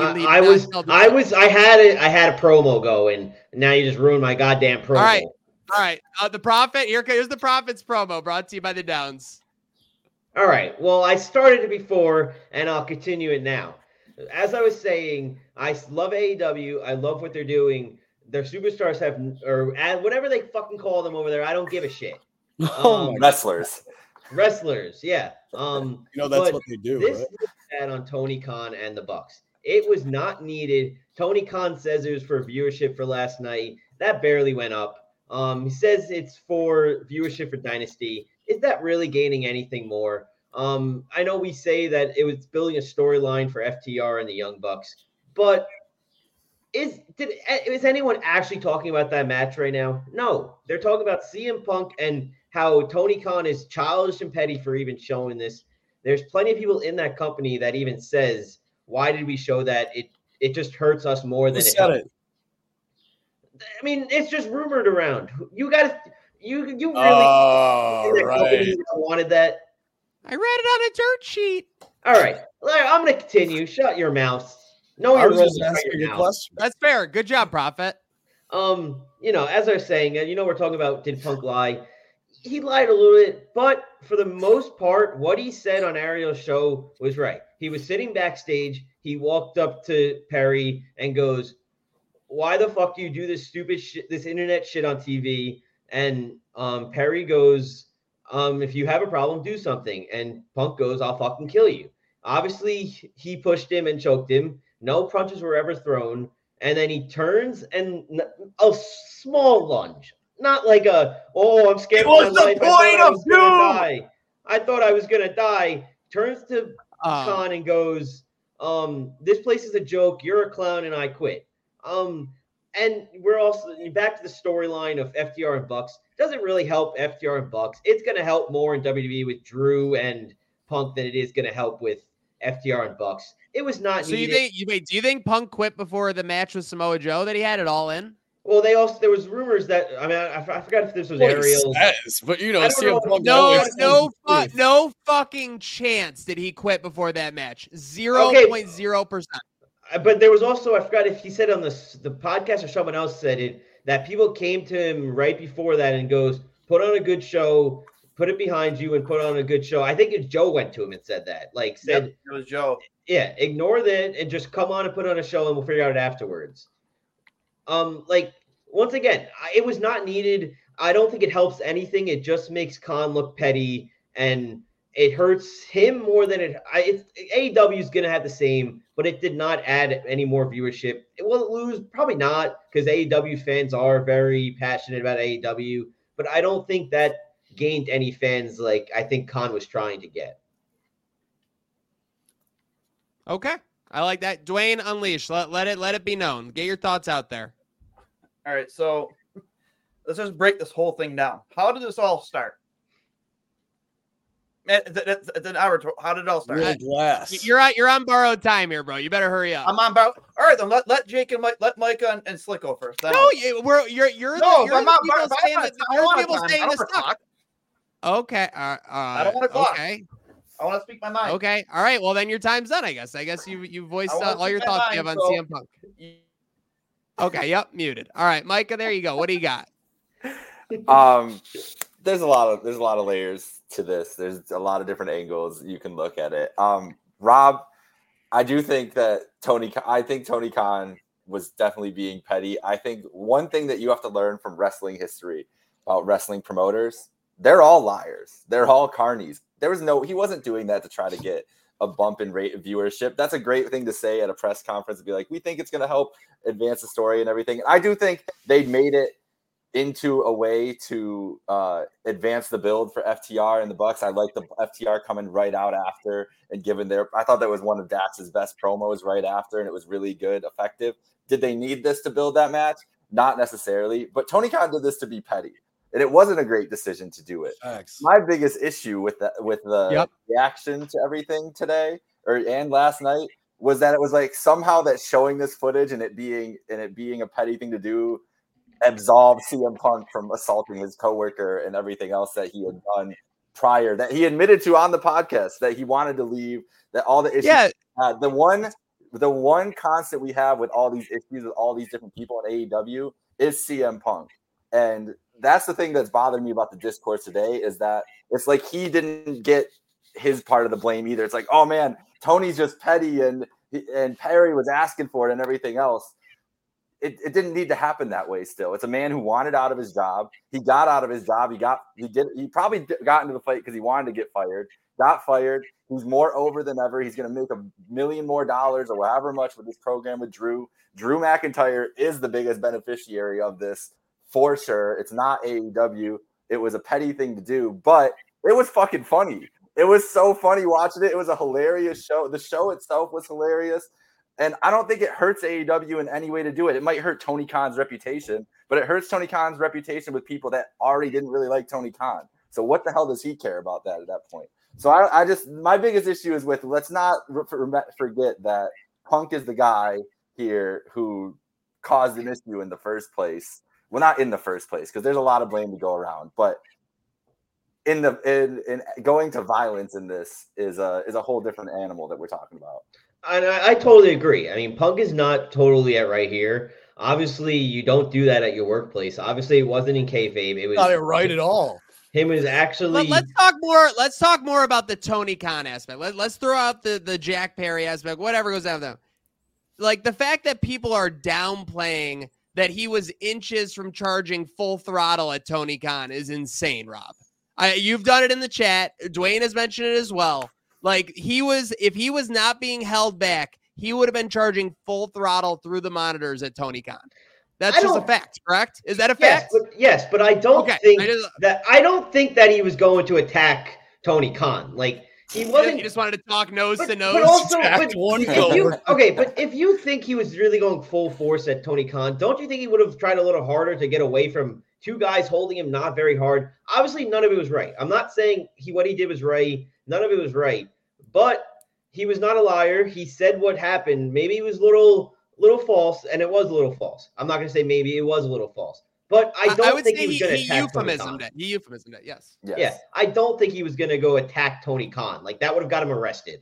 B: had a promo going. Now you just ruined my goddamn promo.
A: All right. The Prophet. Here's the Prophet's promo brought to you by the Downs.
B: All right. Well, I started it before, and I'll continue it now. As I was saying, I love AEW. I love what they're doing. Their superstars have, or whatever they fucking call them over there. I don't give a shit.
C: Oh my
D: Wrestlers.
B: Wrestlers, yeah.
C: that's
B: but
C: what they do,
B: This
C: right?
B: was bad on Tony Khan and the Bucks. It was not needed. Tony Khan says it was for viewership for last night. That barely went up. He says it's for viewership for Dynasty. Is that really gaining anything more? I know we say that it was building a storyline for FTR and the Young Bucks, but is anyone actually talking about that match right now? No, they're talking about CM Punk and how Tony Khan is childish and petty for even showing this. There's plenty of people in that company that even says, "Why did we show that? It just hurts us more than
C: Who
B: it
C: said
B: helps."
C: it?
B: I mean, it's just rumored around. You really
C: Oh,
B: in that company
C: right.
B: that wanted that.
A: I read it on a dirt sheet.
B: All right, I'm going to continue. Shut your mouth. Know
C: I
B: your
C: was
B: role.
C: just
B: Shut
C: asking
B: your
C: a
B: mouth.
C: question.
A: That's fair. Good job, Prophet.
B: As I was saying, we're talking about did Punk lie? He lied a little bit, but for the most part, what he said on Ariel's show was right. He was sitting backstage. He walked up to Perry and goes, "Why the fuck do you do this stupid shit, this internet shit on TV?" And Perry goes, "If you have a problem, do something." And Punk goes, "I'll fucking kill you." Obviously, he pushed him and choked him. No punches were ever thrown. And then he turns and a small lunge. Not like I'm scared
E: It was
B: for my
E: the
B: life.
E: point of doom!
B: I thought I was going to die. Turns to Khan and goes, "This place is a joke. You're a clown and I quit." And we're also back to the storyline of FTR and Bucks. Doesn't really help FTR and Bucks. It's going to help more in WWE with Drew and Punk than it is going to help with FTR and Bucks. It was not
A: So
B: needed.
A: do you think Punk quit before the match with Samoa Joe that he had it all in?
B: Well, there was rumors that I forgot if this was
C: What he
B: Ariel.
C: says, but
B: I don't
C: CM
B: know.
C: Punk
A: No,
C: always says the truth.
A: no fucking chance did he quit before that match. 0.0%.
B: But there was also, I forgot if he said on the podcast or someone else said it, that people came to him right before that and goes, "Put on a good show, put it behind you and put on a good show." I think it's Joe went to him and said that.
E: Yep, it was Joe.
B: Yeah, ignore that and just come on and put on a show and we'll figure out it afterwards. Once again, it was not needed. I don't think it helps anything. It just makes Khan look petty, and it hurts him more than AEW is going to have the same, but it did not add any more viewership. Will it lose? Probably not, because AEW fans are very passionate about AEW, but I don't think that gained any fans like I think Khan was trying to get.
A: Okay. I like that. Dwayne, unleash. Let it be known. Get your thoughts out there.
E: All right, so let's just break this whole thing down. How did this all start? It's an hour. How did it all start?
C: Real glass.
A: You're on borrowed time here, bro. You better hurry up.
E: I'm on about. All right, then let Jake and let Micah and Slick go first. Then
A: No, you're
E: no.
A: the
E: I'm not.
A: people saying that
E: I
A: you're
E: don't
A: the people
E: want
A: saying
E: time. I
A: this
E: don't
A: stuff.
E: clock.
A: Okay.
E: I don't want to clock.
A: Okay.
E: I want to speak my mind.
A: Okay. All right. Well, then your time's done. I guess you voiced
E: I wanna
A: all your
E: speak my
A: thoughts you have
E: mind,
A: on
E: so-
A: CM Punk. Okay. Yep. Muted. All right, Micah. There you go. What do you got?
D: There's a lot of layers to this. There's a lot of different angles you can look at it. Rob, I do think that Tony Khan was definitely being petty. I think one thing that you have to learn from wrestling history about wrestling promoters, they're all liars. They're all carnies. He wasn't doing that to try to get a bump in rate viewership. That's a great thing to say at a press conference and be like, we think it's going to help advance the story and everything. I do think they made it into a way to advance the build for FTR and the Bucks. I like the FTR coming right out after and giving I thought that was one of Dax's best promos right after, and it was really good, effective. Did they need this to build that match? Not necessarily, but Tony Khan did this to be petty, and it wasn't a great decision to do it.
C: Thanks.
D: My biggest issue with the reaction to everything today and last night was that it was like somehow that showing this footage and it being a petty thing to do absolved CM Punk from assaulting his coworker and everything else that he had done prior, that he admitted to on the podcast that he wanted to leave, that all the issues.
A: Yeah.
D: The one constant we have with all these issues with all these different people in AEW is CM Punk. And that's the thing that's bothering me about the discourse today, is that it's like he didn't get his part of the blame either. It's like, oh man, Tony's just petty and Perry was asking for it and everything else. It didn't need to happen that way still. It's a man who wanted out of his job. He got out of his job. He probably got into the fight because he wanted to get fired, got fired. He's more over than ever. He's going to make $1 million more or however much with this program with Drew. Drew McIntyre is the biggest beneficiary of this for sure. It's not AEW. It was a petty thing to do, but it was fucking funny. It was so funny watching it. It was a hilarious show. The show itself was hilarious. And I don't think it hurts AEW in any way to do it. It might hurt Tony Khan's reputation, but it hurts Tony Khan's reputation with people that already didn't really like Tony Khan. So what the hell does he care about that at that point? So my biggest issue is with, let's not forget that Punk is the guy here who caused an issue in the first place. Well, not in the first place, because there's a lot of blame to go around, but in going to violence in this is a whole different animal that we're talking about.
B: And I totally agree. I mean, Punk is not totally at right here. Obviously, you don't do that at your workplace. Obviously, it wasn't in kayfabe. It was
C: Not right at all.
B: Him was actually.
A: Let's talk more. Let's talk more about the Tony Khan aspect. Let's throw out the Jack Perry aspect. Whatever goes down with them. Like the fact that people are downplaying that he was inches from charging full throttle at Tony Khan is insane, Rob. You've done it in the chat. Dwayne has mentioned it as well. Like if he was not being held back, he would have been charging full throttle through the monitors at Tony Khan. That's just a fact, correct? Is that a fact?
B: Yes, but I don't think that he was going to attack Tony Khan. Like he wasn't.
A: He just wanted to talk nose to nose.
B: But also,
C: but
B: if you think he was really going full force at Tony Khan, don't you think he would have tried a little harder to get away from two guys holding him not very hard? Obviously, none of it was right. I'm not saying what he did was right. None of it was right. But he was not a liar. He said what happened. Maybe it was a little false, and it was a little false. I'm not going to say maybe it was a little false. But I would think he was going to attack Tony Khan.
A: He euphemismed it, yes.
B: Yeah, I don't think he was going to go attack Tony Khan. Like, that would have got him arrested.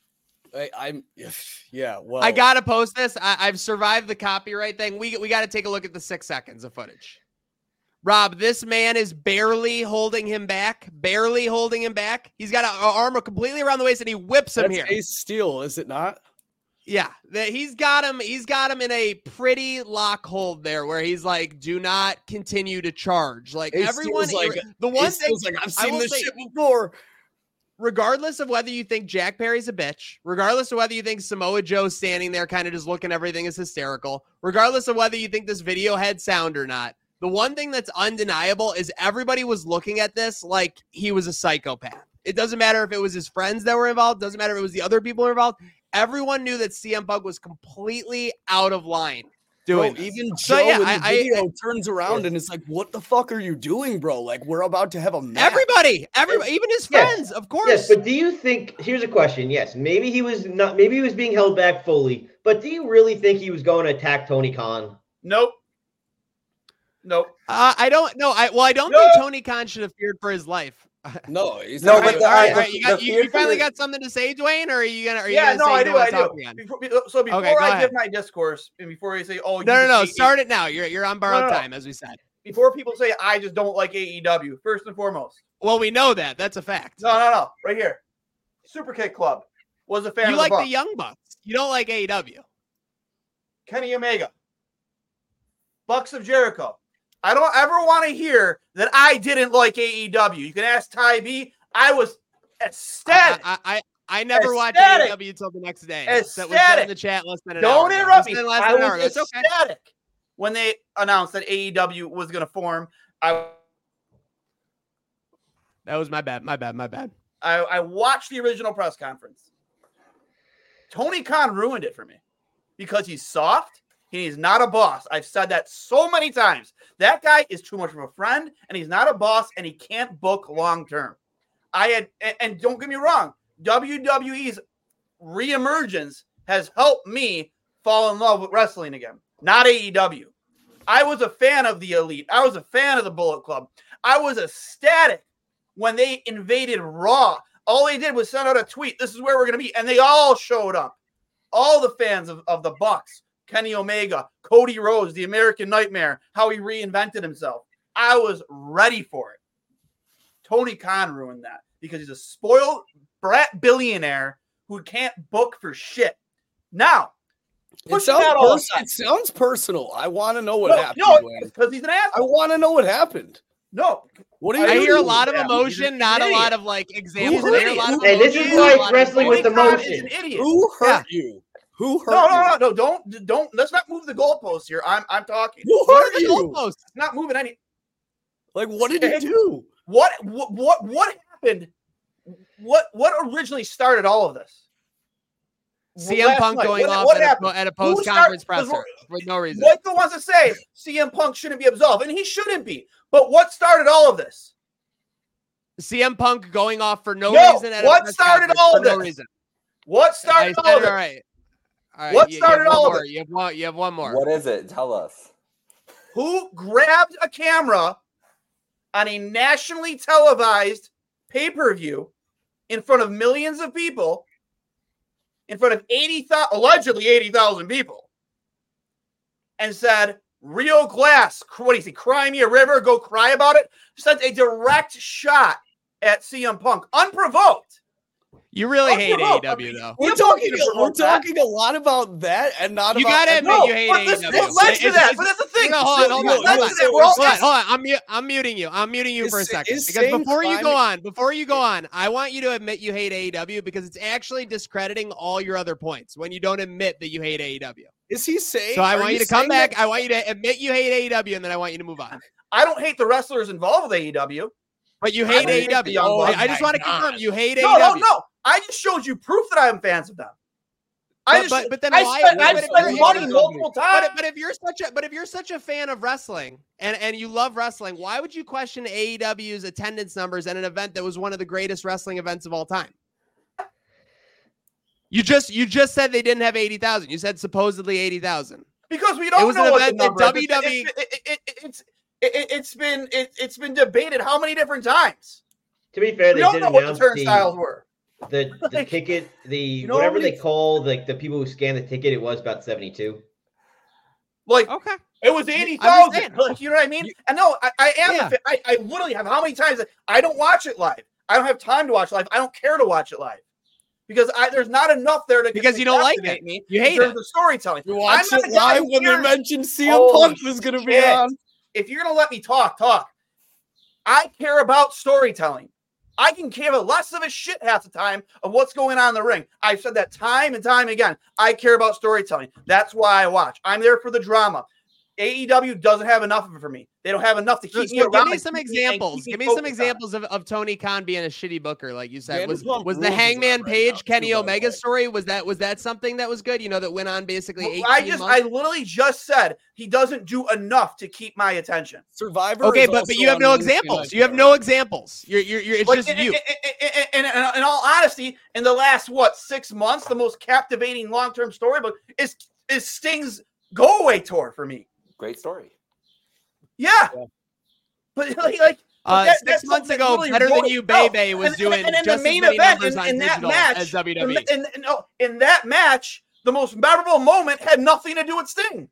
C: Well,
A: I got to post this. I've survived the copyright thing. We got to take a look at the 6 seconds of footage. Rob, this man is barely holding him back. He's got an arm completely around the waist, and he whips him here.
C: Ace Steel, is it not?
A: Yeah, he's got him in a pretty lock hold there, where he's like, "Do not continue to charge." Like
C: It
A: everyone,
C: feels like-
A: the one
C: It
A: thing
C: feels like I've
A: I
C: seen
A: will
C: this
A: say-
C: shit before.
A: regardless of whether you think Jack Perry's a bitch, regardless of whether you think Samoa Joe's standing there kind of just looking everything is hysterical, regardless of whether you think this video had sound or not, the one thing that's undeniable is everybody was looking at this like he was a psychopath. It doesn't matter if it was his friends that were involved, doesn't matter if it was the other people involved. Everyone knew that CM Punk was completely out of line doing
C: Bro,
A: this.
C: even
A: So,
C: Joe
A: yeah,
C: in the
A: I-
C: video turns around and it's like, what the fuck are you doing, bro? Like, we're about to have a match.
A: Everybody, even his
B: Yes.
A: friends, of course.
B: Yes, but do you think? Here's a question. Yes, maybe he was not. Maybe he was being held back fully. But do you really think he was going to attack Tony Khan?
E: Nope.
A: I don't know. I don't
E: No.
A: think Tony Khan should have feared for his life.
C: No, he's
D: No,
C: not.
D: but
A: all
D: the-
A: right.
D: the-
A: You,
D: the
A: got, you
D: fear for
A: finally
D: the-
A: got something to say, Dwayne, or are you gonna?
E: Yeah, no,
A: say
E: I
A: you
E: do.
A: don't wanna
E: I
A: talk
E: do.
A: again?
E: So before
A: Okay, go
E: I
A: ahead.
E: give my discourse, and before you say, "Oh, you
A: No.
E: just hate
A: Start it now. You're on borrowed
E: No.
A: time, as we said.
E: Before people say I just don't like AEW, first and foremost.
A: Well, we know that. That's a fact.
E: No. Right here. Super Kick Club was a fan
A: You
E: of
A: like
E: the
A: the
E: Bucks.
A: Young Bucks. You don't like AEW.
E: Kenny Omega. Bucks of Jericho. I don't ever want to hear that I didn't like AEW. You can ask Ty B. I was ecstatic.
A: I never watched
E: Ecstatic.
A: AEW until the next day.
E: Ecstatic.
A: That was said in the chat less than an hour
E: Don't
A: ago.
E: interrupt
A: Less
E: me.
A: than less
E: I
A: than an hour
E: was
A: ago. It's okay.
E: ecstatic when they announced that AEW was going to form.
A: That was my bad.
E: I watched the original press conference. Tony Khan ruined it for me because he's soft. He's not a boss. I've said that so many times. That guy is too much of a friend, and he's not a boss, and he can't book long term. And don't get me wrong, WWE's reemergence has helped me fall in love with wrestling again, not AEW. I was a fan of the Elite. I was a fan of the Bullet Club. I was ecstatic when they invaded Raw. All they did was send out a tweet. This is where we're going to be. And they all showed up. All the fans of the Bucks, Kenny Omega, Cody Rhodes, the American Nightmare, how he reinvented himself. I was ready for it. Tony Khan ruined that because he's a spoiled brat billionaire who can't book for shit. Now,
C: It sounds personal. I want to know what happened.
E: No,
C: Dwayne.
E: because he's an
C: I
E: asshole.
C: want to know what happened.
E: No.
C: What are you
A: I hear a
C: doing?
A: lot of
E: Yeah,
A: emotion,
E: he's an
A: not a
E: idiot.
A: lot of like examples.
E: Who's
A: I hear a lot of
B: Hey, this is
A: emotion,
B: why
A: a
B: it's
A: lot of
B: wrestling with
E: Tony Khan
B: emotion.
E: is an idiot.
C: Who hurt you? Who hurt you?
E: No. Don't. Let's not move the goalposts here. I'm talking.
C: Who
A: What
C: hurt
A: are the
C: you?
A: goalposts?
E: Not moving any.
C: Like, what did you do?
E: What happened? What originally started all of this?
A: CM
E: Last
A: Punk
E: night,
A: going
E: what
A: off
E: happened?
A: at a
E: Who
A: post-conference
E: started-
A: presser for no reason.
E: Michael wants to say CM Punk shouldn't be absolved, and he shouldn't be. But what started all of this?
A: CM Punk going off for no
E: No,
A: reason. At
E: what
A: a press
E: started
A: conference
E: all
A: for
E: of
A: no
E: this?
A: reason.
E: What
A: I
E: started
A: said
E: all of
A: it
E: this?
A: all right. All right.
E: What
A: you
E: started
A: have one
E: all of
A: more.
E: it?
A: You have one more.
D: What is it? Tell us.
E: Who grabbed a camera on a nationally televised pay-per-view in front of millions of people, in front of allegedly 80,000 people, and said, Rio Glass, what do you say, cry me a river, go cry about it? Sent a direct shot at CM Punk, unprovoked.
A: You really hate
E: Unprovoked.
A: AEW though.
C: We're
E: CM Punk
C: talking.
E: didn't
C: We're
E: promote that.
C: talking a lot about that, and not
A: You
C: about.
A: gotta admit
E: No,
A: you hate
E: but this
A: AEW.
E: what led to that. But that's the thing.
A: No, hold on.
E: What led
C: no,
E: to that? We're all
A: Hold on. I'm muting you. I'm muting you for a
C: Is-
A: second
C: is
A: because
C: same
A: before you
C: climate-
A: go on, I want you to admit you hate AEW because it's actually discrediting all your other points when you don't admit that you hate AEW.
C: Is he saying?
A: So I
C: are
A: want you to come
C: saying
A: back.
C: that-
A: I want you to admit you hate AEW, and then I want you to move on.
E: I don't hate the wrestlers involved with AEW.
A: But you
E: I
A: hate
E: don't hate the
A: AEW.
E: Young Bucks.
A: I just
C: my
A: want to
C: God.
A: confirm you hate
E: No,
A: AEW.
E: no. I just showed you proof that I am fans of them.
A: But then
E: I
A: why?
E: spent
A: but if
E: money
A: you're-
E: multiple times.
A: But if you're such a fan of wrestling and you love wrestling, why would you question AEW's attendance numbers at an event that was one of the greatest wrestling events of all time? You just said they didn't have 80,000. You said supposedly 80,000.
E: Because we
A: It
E: don't
A: was
E: know
A: an
E: what the
A: event that
E: number is.
A: WWE
E: It's been debated how many different times.
B: To be fair,
E: We
B: they
E: don't
B: did
E: know what the
B: announce
E: turnstiles were.
B: the
E: Like,
B: ticket, the
E: know
B: whatever
E: how many-
B: they call like the people who scan the ticket. It was about 72.
E: Like
A: Okay.
E: it was
A: I'm
E: 80,000.
A: saying.
E: Like, you know what I mean? And no, I am.
A: Yeah.
E: I literally have how many times I don't watch it live. I don't have time to watch it live. I don't care to watch it live. because there's not enough there to
A: Because you don't like
E: captivate
A: it.
E: me
A: You
E: in
A: hate
E: terms
A: it.
E: of storytelling.
C: You watched
E: I'm
C: it
E: not a guy
C: live
E: who
C: when they
E: cares.
C: mentioned CM
E: Holy
C: Punk was going to be
E: shit.
C: on.
E: If you're gonna let me talk. I care about storytelling. I can give a less of a shit half the time of what's going on in the ring. I've said that time and time again. I care about storytelling. That's why I watch. I'm there for the drama. AEW doesn't have enough of it for me. They don't have enough to keep me
A: So
E: around.
A: give me
E: and
A: some
E: keep me- and keep
A: examples.
E: me
A: Give me some
E: focused on it.
A: examples of Tony Khan being a shitty booker, like you said. Was
C: Vanderpump
A: the
C: Rules is
A: Hangman
C: on right
A: Page
C: now,
A: Kenny
C: too, by the
A: Omega
C: way.
A: story? Was that something that was good? You know, that went on basically 18
E: I
A: months.
E: literally just said he doesn't do enough to keep my attention.
C: Survivor.
A: Okay,
C: is
A: but
C: also
A: you have
C: on
A: no
C: Wednesday
A: examples.
C: night,
A: You have
C: though.
A: no examples. You're it's
E: Like,
A: just you.
E: In all honesty, in the last 6 months, the most captivating long-term storybook is Sting's Go Away tour for me.
D: Great story.
E: Yeah. But like
A: 6 months ago, Better Than You, Bebe was doing
E: and in
A: just
E: the main
A: as many
E: event
A: numbers on
E: in that
A: digital
E: match
A: as WWE.
E: in that match, the most memorable moment had nothing to do with Sting.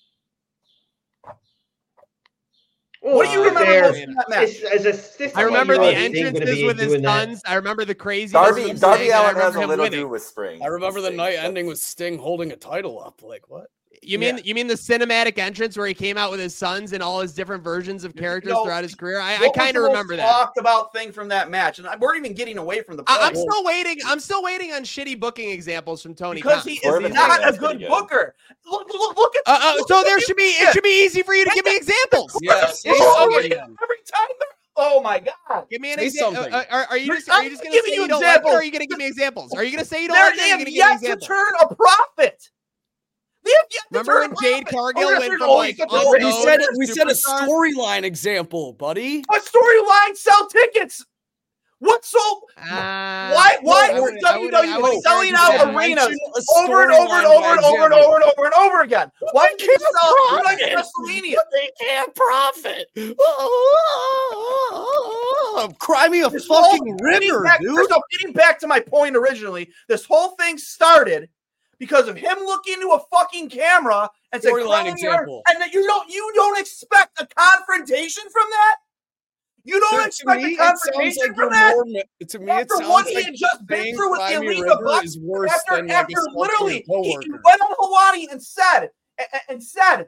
E: What do you remember most in that match?
A: I remember the
B: Sting gonna
A: entrances
B: be
A: with his
B: doing that.
A: sons. I remember the crazy.
D: Darby
A: Sting, and I
D: Allin has
A: remember
D: a
A: him
D: little to
A: winning.
D: do with Spring.
C: I remember the
D: Sting.
C: night ending with Sting holding a title up. Like what?
A: You mean the cinematic entrance where he came out with his sons and all his different versions of characters throughout his career? I kind of remember that.
E: Talked about thing from that match, and we're even getting away from the.
A: I'm still waiting. I'm still waiting on shitty booking examples from Tony
E: because
A: Khan.
E: he
D: Corbin
E: is not a
D: Hangman's
E: good
D: pretty good.
E: booker. Look at.
A: So there should be. It should be easy for you to give me examples.
C: Yes.
A: Okay.
E: Every time. Oh my god!
A: Give me an
C: Say
A: example.
C: something.
A: Are you just
E: I'm
A: going to say
E: giving
A: you
E: you
A: don't like it, or
E: examples.
A: are you going to give me examples? Are you going to say you don't like it, or are
E: They
A: you
E: have
A: going to give me
E: yet to
A: examples?
E: turn a profit. They have yet to
A: Remember
E: turn
A: when
E: a
A: Jade
E: profit.
A: Cargill
E: Oh,
A: went
E: yes,
A: from
E: oh,
A: like
E: he's such a
A: unknown
C: We said
A: to
C: we said a
A: superstar?
C: storyline example, buddy.
E: What storyline sell tickets? What sold? Why is WWE selling out arenas over and over and over again? Why can't you sell like WrestleMania?
C: They can't profit. Cry me a fucking river, dude.
E: So getting back to my point originally, this whole thing started because of him looking into a fucking camera and saying,
C: Storyline example.
E: and that you don't expect a confrontation from that. You don't expect a confrontation from that.
C: To me, it
E: After
C: sounds
E: what he
C: like
E: had just been
C: saying
E: through with
C: Cry
E: the
C: Me a
E: Elite
C: River
E: Bucks,
C: is worse
E: after
C: than like
E: literally he
C: coworker.
E: went on Hawani and said,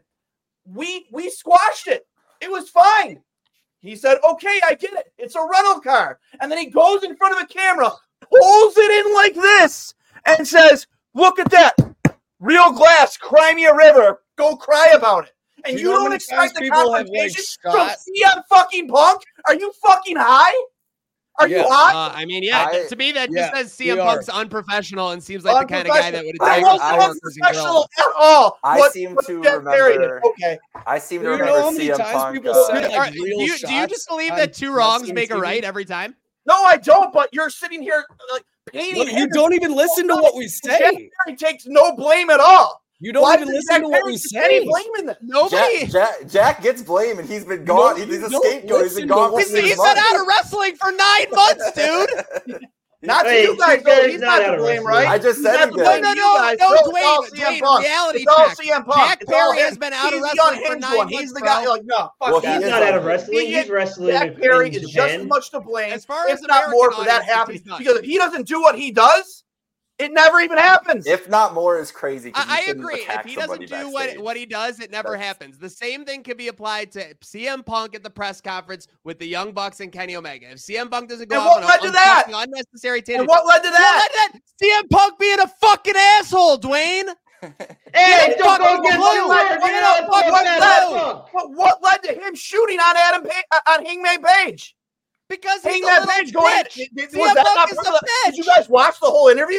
E: we squashed it. It was fine. He said, okay, I get it. It's a rental car. And then he goes in front of the camera, pulls it in like this, and says, look at that. Real glass, cry me a river. Go cry about it. And you don't expect the confrontation from CM fucking Punk? Are you fucking high? Are you high?
A: I mean, to me, that just says CM Punk's unprofessional and seems like the kind of guy that would attack
E: unprofessional at all.
D: I seem to remember.
E: Okay.
D: I seem to
C: You
D: remember
C: know how many
D: CM
C: times
D: Punk.
C: people say, like,
A: do
C: real
A: you
C: shots
A: just believe
C: on
A: that two wrongs
C: wrestling
A: make a
C: TV?
A: right every time?
E: No, I don't. But you're sitting here like painting.
C: Look, you don't even listen to what we say.
E: He takes no blame at all.
C: You don't even listen to what we say.
A: Nobody.
D: Jack gets blame, and he's been gone. He's a scapegoat. He's been gone for
A: He's
D: 6
A: been
D: months.
A: out of wrestling for 9 months, dude.
E: Not to you guys, though. He's not to blame, right?
D: I just said he did.
A: No, Dwayne, reality
E: it's all
A: check.
E: CM Punk.
A: Jack Perry has been out of wrestling for 9 months.
E: He's the guy. Like, no,
D: Well,
E: fuck
B: He's
E: that.
B: not out of wrestling. He's wrestling.
E: Jack Perry
B: in
E: is just
B: Japan.
E: as much to blame,
A: As far as
E: if not more,
A: American
E: for that
A: audiences,
E: happening.
A: he's not.
E: Because if he doesn't do what he does, it never even happens.
D: If not more, is crazy. 'cause
A: I
D: you shouldn't
A: agree. If
D: attack
A: he
D: somebody
A: doesn't do
D: backstage.
A: what he does, it never happens. The same thing can be applied to CM Punk at the press conference with the Young Bucks and Kenny Omega. If CM Punk doesn't go
E: And
A: off
E: what
A: on
E: led to that?
A: unnecessary tangent,
E: And what led to that?
A: CM Punk being a fucking asshole, Dwayne.
B: Hey, don't
A: fucking
B: go against
A: clue.
B: the word.
A: Get
B: You're
A: a
B: not
A: fucking
B: fucking
A: clue.
B: that.
E: But what led to him shooting on on Hangman Page?
A: Because he's a
E: Hangman
A: little
E: Page going.
A: bitch.
E: Was
A: CM
E: that
A: Punk
E: not
A: is
E: part
A: a
E: of the-
A: bitch.
E: Did you guys watch the whole interview?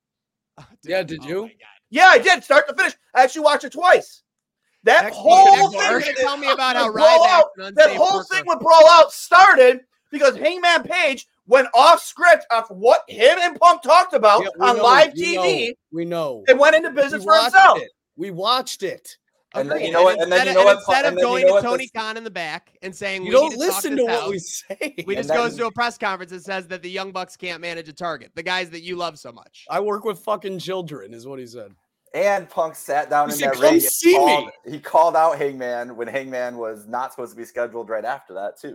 C: Yeah, did you?
A: my God.
E: Yeah, I did, start to finish. I actually watched it twice. That
A: Next
E: whole
A: week, Are
E: thing.
A: you gonna tell me about how
E: Brawl
A: Ryback's
E: Out,
A: an
E: that
A: unsafe
E: whole
A: worker?
E: thing with Brawl Out started because Hangman Page went off script after what him and Punk talked about
C: Yeah, we
E: on
C: know,
E: live
C: we
E: TV
C: We know.
E: and went into business
C: We
E: for
C: watched
E: himself.
C: it. We watched it.
D: And then
A: Agreed.
D: you know what? And then you know what?
A: Instead of
D: and then
A: going
D: you know
A: to
D: what
A: Tony
D: this-
A: Khan in the back and saying,
C: You
A: we
C: don't
A: need to talk
C: listen
A: this
C: to what
A: out,
C: we say.
A: we just
D: And
A: goes
D: then-
A: to a press conference and says that the Young Bucks can't manage a target. The guys that you love so much.
C: I work with fucking children, is what he said.
D: And Punk sat down
C: He
D: in
C: said,
D: that
C: "Come
D: ring.
C: see me."
D: He called out Hangman when Hangman was not supposed to be scheduled right after that too.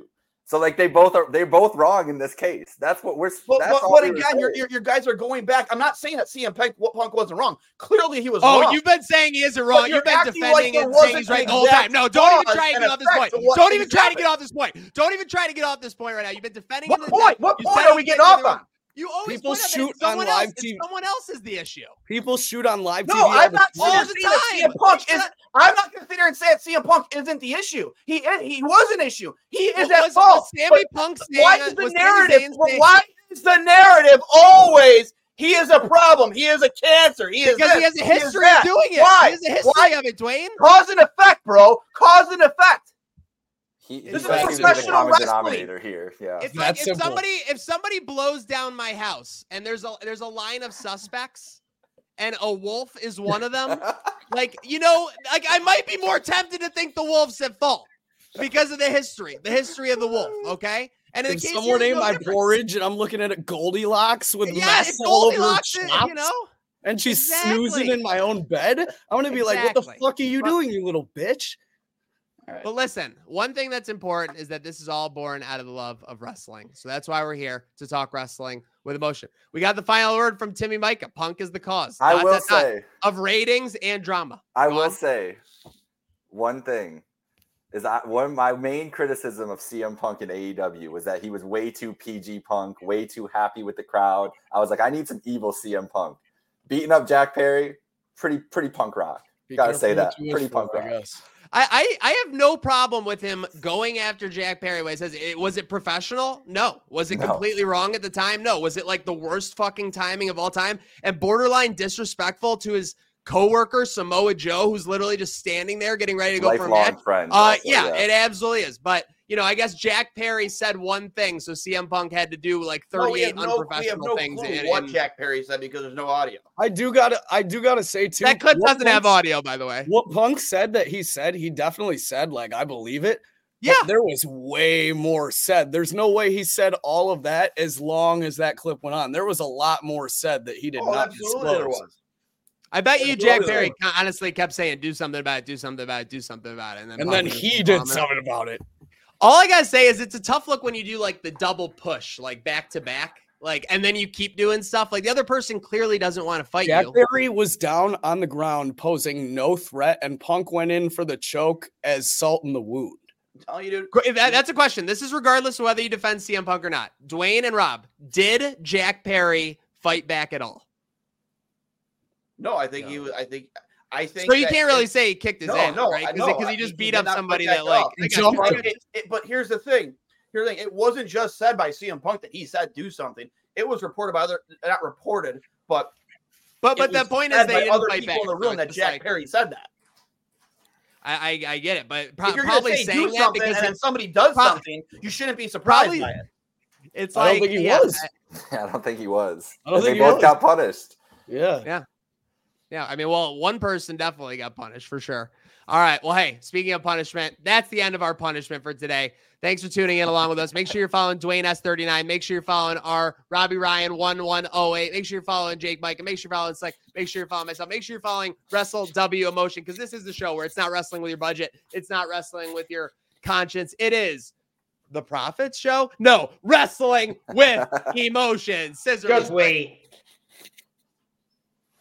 D: So like they're both wrong in this case. That's what we're.
E: But again, your guys are going back. I'm not saying that CM Punk wasn't wrong. Clearly, he was wrong.
A: Oh, you've been saying he isn't wrong. You've been defending and saying he's right the whole time. No, don't even try to get off this point. Don't even try to get off this point. Don't even try to get off this point right now. You've been defending.
E: What point? What point are we getting off on?
A: You always
C: people shoot on live TV.
A: Someone else is the issue.
C: People shoot on live TV.
E: No, I'm not
A: all the time.
E: I'm not considering saying CM Punk isn't the issue. He was an issue. He is at fault.
A: Was Sammy Punk saying?
E: Why is the narrative? Why is the narrative always? He is a problem. He is a cancer. He has
A: a history of doing it.
E: Why?
A: He has a history of it, Dwayne.
E: Cause and effect, bro. Cause and effect.
D: This
E: is professional
D: common denominator here. Yeah,
A: it's like if somebody blows down my house and there's a line of suspects and a wolf is one of them, like I might be more tempted to think the wolf's at fault because of the history of the wolf. Okay, and in
C: if someone ate my porridge and I'm looking at it Goldilocks with mess all over her chops, and she's snoozing in my own bed, I'm gonna be like, "What the fuck are you doing, you little bitch?"
A: Right. But listen, one thing that's important is that this is all born out of the love of wrestling. So that's why we're here to talk wrestling with emotion. We got the final word from Timmy Micah. Punk is the cause.
D: I will say
A: of ratings and drama.
D: I will say one thing is one of my main criticism of CM Punk in AEW was that he was way too PG Punk, way too happy with the crowd. I was like, I need some evil CM Punk. Beating up Jack Perry, pretty punk rock. Gotta say that. Pretty punk rock.
A: I have no problem with him going after Jack Perry when he says, was it professional? No. Was it completely wrong at the time? No. Was it like the worst fucking timing of all time and borderline disrespectful to his coworker, Samoa Joe, who's literally just standing there getting ready to go for a match?
D: Friend,
A: yeah, it absolutely is. But, I guess Jack Perry said one thing, so CM Punk had to do like 38 unprofessional things.
E: What Jack Perry said because there's no audio.
C: I do gotta say too.
A: That clip doesn't have audio, by the way.
C: What Punk said he definitely said, like, I believe it.
A: Yeah,
C: there was way more said. There's no way he said all of that as long as that clip went on. There was a lot more said that he did not disclose. There was.
A: I bet you Jack Perry honestly kept saying, do something about it, do something about it, do something about it.
C: And then he did something about it.
A: All I gotta say is it's a tough look when you do like the double push, like back to back, like, and then you keep doing stuff. Like the other person clearly doesn't want to fight you.
C: Jack Perry was down on the ground posing no threat, and Punk went in for the choke as salt in the wound.
E: Oh, you do.
A: That's a question. This is regardless of whether you defend CM Punk or not. Dwayne and Rob, did Jack Perry fight back at all?
E: No, I think he was. I think.
A: So you can't really say he kicked his ass, right? Because he just beat up somebody that like.
E: But here's the thing. It wasn't just said by CM Punk that he said do something. It was reported by not reported, but
A: the point is they didn't
E: other
A: fight
E: people
A: back.
E: in the room that Jack Perry said that.
A: I get it, but
E: if you're
A: probably
E: say
A: saying
E: do
A: that because
E: and somebody does something, you shouldn't be surprised by it.
A: It's
C: I don't think he was.
D: I don't think he was.
C: I don't think
D: they both got punished.
C: Yeah.
A: Yeah, I mean, well, one person definitely got punished for sure. All right. Well, hey, speaking of punishment, that's the end of our punishment for today. Thanks for tuning in along with us. Make sure you're following Dwayne S39. Make sure you're following our Robbie Ryan 1108. Make sure you're following Jake Mike. And make sure you're following Slick. Make sure you're following myself. Make sure you're following Wrestle W Emotion, because this is the show where it's not wrestling with your budget. It's not wrestling with your conscience. It is the Profits Show. No, wrestling with emotion. Scissor.
B: Just wait.